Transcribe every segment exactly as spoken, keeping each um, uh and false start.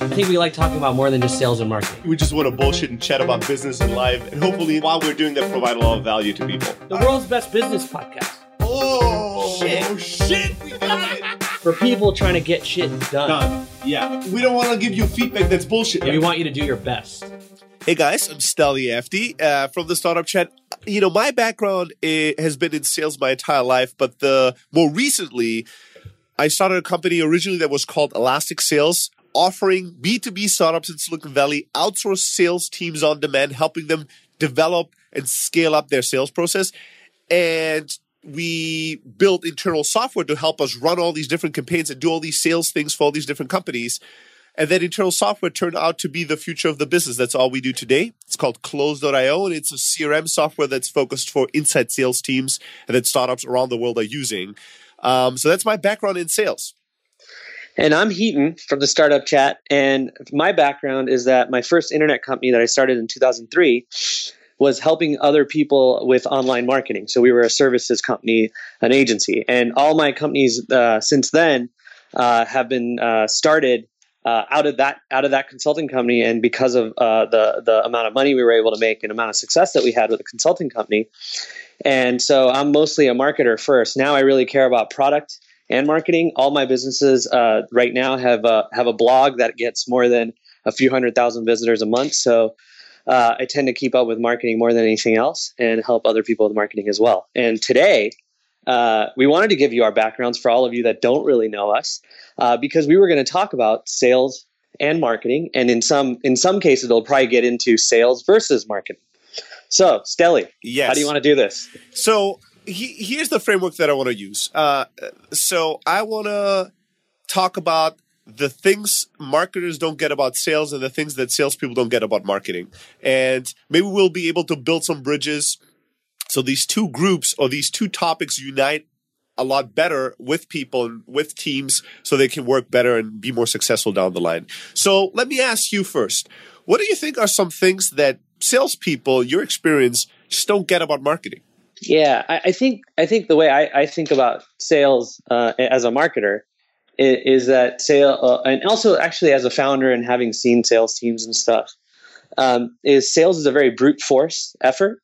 I think we like talking about more than just sales and marketing. We just want to bullshit and chat about business and life. And hopefully, while we're doing that, provide a lot of value to people. The world's best business podcast. Oh, shit. Oh, shit. We got it. For people trying to get shit done. Done. Yeah. We don't want to give you feedback that's bullshit. Yeah, we want you to do your best. Hey guys, I'm Steli F D uh, from the Startup Chat. You know, my background uh, has been in sales my entire life, but the more recently, I started a company originally that was called Elastic Sales, offering B two B startups in Silicon Valley outsourced sales teams on demand, helping them develop and scale up their sales process. And we built internal software to help us run all these different campaigns and do all these sales things for all these different companies. And that internal software turned out to be the future of the business. That's all we do today. It's called Close dot io, and it's a C R M software that's focused for inside sales teams and that startups around the world are using. Um, so that's my background in sales. And I'm Heaton from the Startup Chat. And my background is that my first internet company that I started in two thousand three was helping other people with online marketing. So we were a services company, an agency. And all my companies uh, since then uh, have been uh, started uh, out of that out of that consulting company. And because of uh, the, the amount of money we were able to make and amount of success that we had with the consulting company. And so I'm mostly a marketer first. Now I really care about product and marketing. All my businesses uh, right now have a, have a blog that gets more than a few hundred thousand visitors a month. So uh, I tend to keep up with marketing more than anything else and help other people with marketing as well. And today, uh, we wanted to give you our backgrounds for all of you that don't really know us, uh, because we were going to talk about sales and marketing. And in some in some cases, it'll probably get into sales versus marketing. So, Steli, yes. How do you want to do this? So he, here's the framework that I want to use. Uh, so I want to talk about the things marketers don't get about sales and the things that salespeople don't get about marketing. And maybe we'll be able to build some bridges so these two groups or these two topics unite a lot better with people and with teams so they can work better and be more successful down the line. So let me ask you first, what do you think are some things that salespeople, your experience, just don't get about marketing? Yeah, I, I think I think the way I, I think about sales uh, as a marketer is, is that sale, uh, and also actually as a founder and having seen sales teams and stuff, um, is sales is a very brute force effort,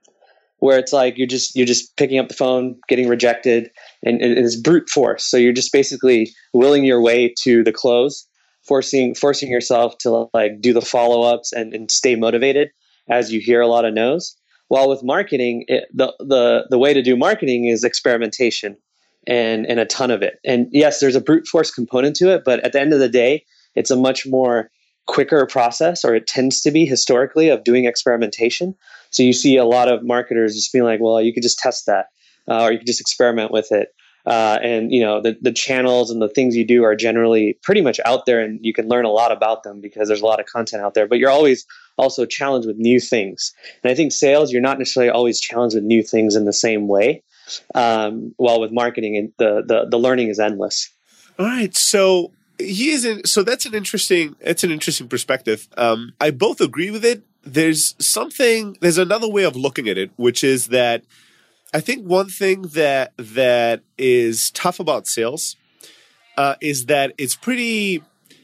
where it's like you're just you're just picking up the phone, getting rejected, and, and it's brute force. So you're just basically willing your way to the close, forcing forcing yourself to like do the follow ups and, and stay motivated as you hear a lot of no's. While with marketing, it, the, the the way to do marketing is experimentation and, and a ton of it. And yes, there's a brute force component to it, but at the end of the day, it's a much more quicker process, or it tends to be historically, of doing experimentation. So you see a lot of marketers just being like, well, you could just test that, uh, or you could just experiment with it. Uh, and, you know, the, the channels and the things you do are generally pretty much out there, and you can learn a lot about them because there's a lot of content out there, but you're always also challenged with new things. And I think sales, you're not necessarily always challenged with new things in the same way. Um, while with marketing, the, the, the learning is endless. All right. So he is in, so that's an interesting, it's an interesting perspective. Um, I both agree with it. There's something, there's another way of looking at it, which is that I think one thing that that is tough about sales uh, is that it's pretty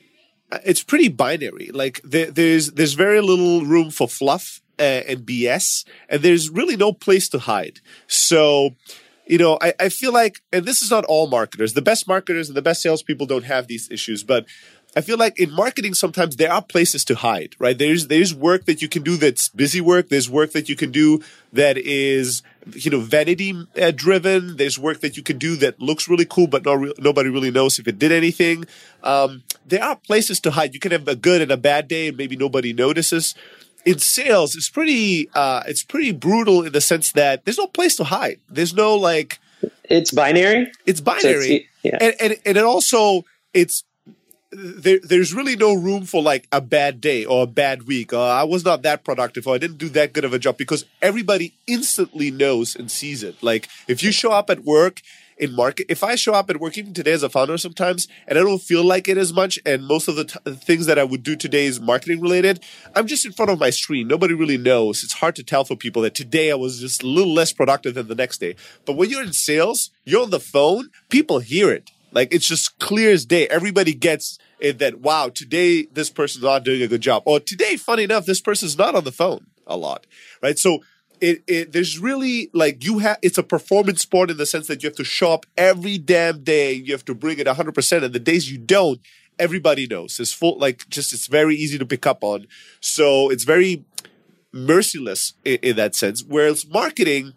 it's pretty binary. Like there, there's there's very little room for fluff uh, and B S, and there's really no place to hide. So, you know, I, I feel like, and this is not all marketers. The best marketers and the best salespeople don't have these issues, but I feel like in marketing, sometimes there are places to hide, right? There's there's work that you can do that's busy work. There's work that you can do that is, you know, vanity uh, driven. There's work that you can do that looks really cool, but no re- nobody really knows if it did anything. Um, there are places to hide. You can have a good and a bad day, and maybe nobody notices. In sales, it's pretty uh, it's pretty brutal in the sense that there's no place to hide. There's no like. It's binary. It's binary, so it's, yeah. and, and and it also it's. There, there's really no room for like a bad day or a bad week. Or I was not that productive, or I didn't do that good of a job, because everybody instantly knows and sees it. Like if you show up at work in market, if I show up at work even today as a founder sometimes, and I don't feel like it as much, and most of the t- things that I would do today is marketing related, I'm just in front of my screen. Nobody really knows. It's hard to tell for people that today I was just a little less productive than the next day. But when you're in sales, you're on the phone, people hear it. Like it's just clear as day. Everybody gets in that, wow, today this person's not doing a good job. Or today, funny enough, this person's not on the phone a lot, right? So it, it there's really like you have, it's a performance sport in the sense that you have to show up every damn day. You have to bring it one hundred percent. And the days you don't, everybody knows. It's full, like just, it's very easy to pick up on. So it's very merciless in, in that sense. Whereas marketing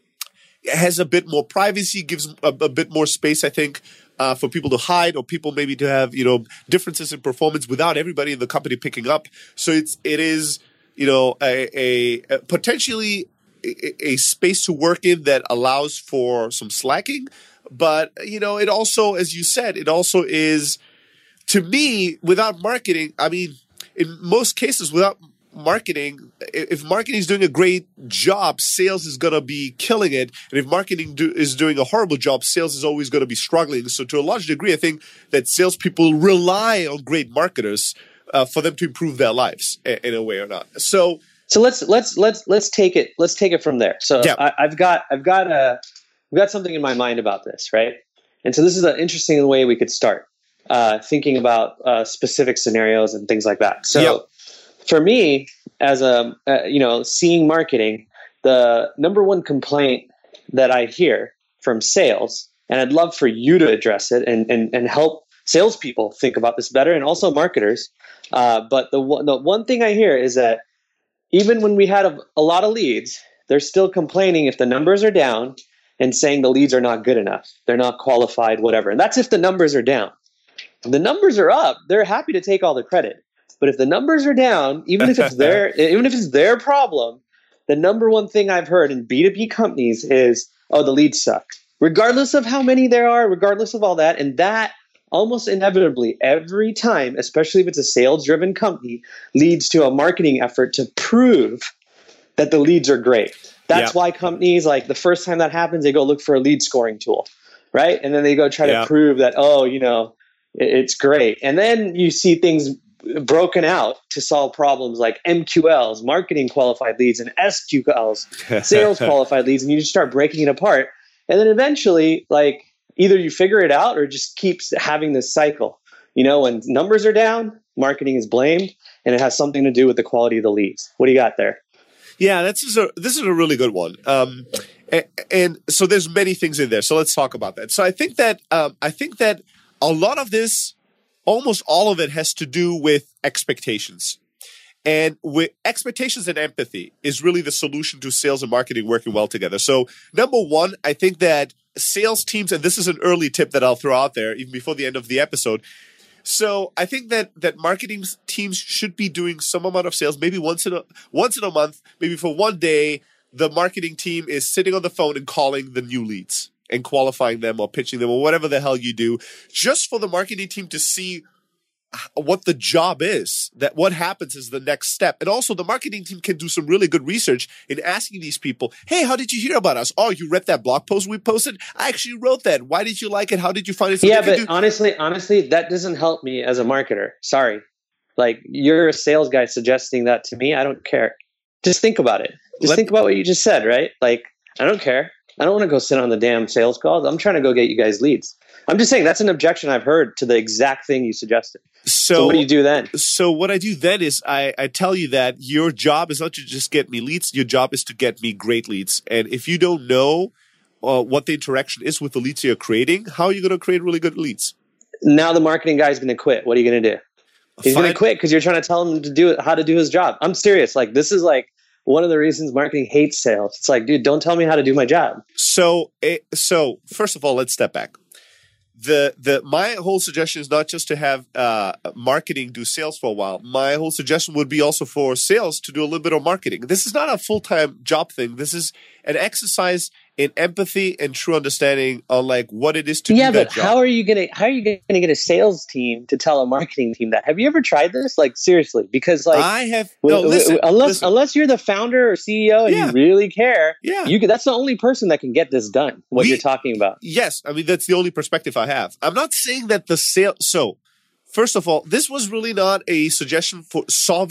has a bit more privacy, gives a, a bit more space, I think, uh, for people to hide or people maybe to have, you know, differences in performance without everybody in the company picking up. So it's, it is, you know, a, a, a potentially a, a space to work in that allows for some slacking. But, you know, it also, as you said, it also is, to me, without marketing, I mean, in most cases, without marketing, if marketing is doing a great job, sales is going to be killing it. And if marketing do, is doing a horrible job, sales is always going to be struggling. So to a large degree, I think that salespeople rely on great marketers uh, for them to improve their lives in, in a way or not. So, so let's let's let's let's take it let's take it from there. So yeah. I, I've got I've got a I've got something in my mind about this, right? And so this is an interesting way we could start uh, thinking about uh, specific scenarios and things like that. So. Yeah. For me, as a, uh, you know, seeing marketing, the number one complaint that I hear from sales, and I'd love for you to address it and, and, and help salespeople think about this better and also marketers. Uh, but the one, the one thing I hear is that even when we had a, a lot of leads, they're still complaining if the numbers are down and saying the leads are not good enough. They're not qualified, whatever. And that's if the numbers are down. If the numbers are up, they're happy to take all the credit. But if the numbers are down, even if it's their even if it's their problem, the number one thing I've heard in B two B companies is, oh, the leads suck. Regardless of how many there are, regardless of all that. And that almost inevitably every time, especially if it's a sales-driven company, leads to a marketing effort to prove that the leads are great. That's yeah. why companies, like the first time that happens, they go look for a lead scoring tool, right? And then they go try yeah. to prove that, oh, you know, it's great. And then you see things broken out to solve problems like M Q Ls, marketing qualified leads, and S Q Ls, sales qualified leads, and you just start breaking it apart. And then eventually, like, either you figure it out or it just keeps having this cycle. You know, when numbers are down, marketing is blamed, and it has something to do with the quality of the leads. What do you got there? Yeah, this is a this is a really good one. Um, and, and so there's many things in there. So let's talk about that. So I think that um, I think that a lot of this, almost all of it, has to do with expectations. And with expectations and empathy is really the solution to sales and marketing working well together. So number one, I think that sales teams, and this is an early tip that I'll throw out there even before the end of the episode. So I think that that marketing teams should be doing some amount of sales, maybe once in a once in a month, maybe for one day, the marketing team is sitting on the phone and calling the new leads and qualifying them or pitching them or whatever the hell you do, just for the marketing team to see what the job is, that what happens is the next step. And also the marketing team can do some really good research in asking these people, hey, how did you hear about us? Oh, you read that blog post we posted? I actually wrote that. Why did you like it? How did you find it? So yeah, but do- honestly, honestly, that doesn't help me as a marketer. Sorry. Like, you're a sales guy suggesting that to me. I don't care. Just think about it. Just Let- think about what you just said, right? Like, I don't care. I don't want to go sit on the damn sales calls. I'm trying to go get you guys leads. I'm just saying that's an objection I've heard to the exact thing you suggested. So, so what do you do then? So what I do then is I, I tell you that your job is not to just get me leads. Your job is to get me great leads. And if you don't know uh, what the interaction is with the leads you're creating, how are you going to create really good leads? Now the marketing guy's going to quit. What are you going to do? He's going to quit because you're trying to tell him to do it, how to do his job. I'm serious. Like, this is like one of the reasons marketing hates sales. It's like, dude, don't tell me how to do my job. So, so first of all, let's step back. The the my whole suggestion is not just to have uh, marketing do sales for a while. My whole suggestion would be also for sales to do a little bit of marketing. This is not a full-time job thing. This is an exercise in empathy and true understanding on like what it is to yeah, do that but job. how are you gonna how are you gonna get a sales team to tell a marketing team that? Have you ever tried this? Like, seriously, because like I have w- no, w- listen, unless listen. unless you're the founder or C E O and Yeah. you really care, Yeah. you can, that's the only person that can get this done. What We- you're talking about. Yes, I mean that's the only perspective I have. I'm not saying that the sale. So, first of all, this was really not a suggestion for solving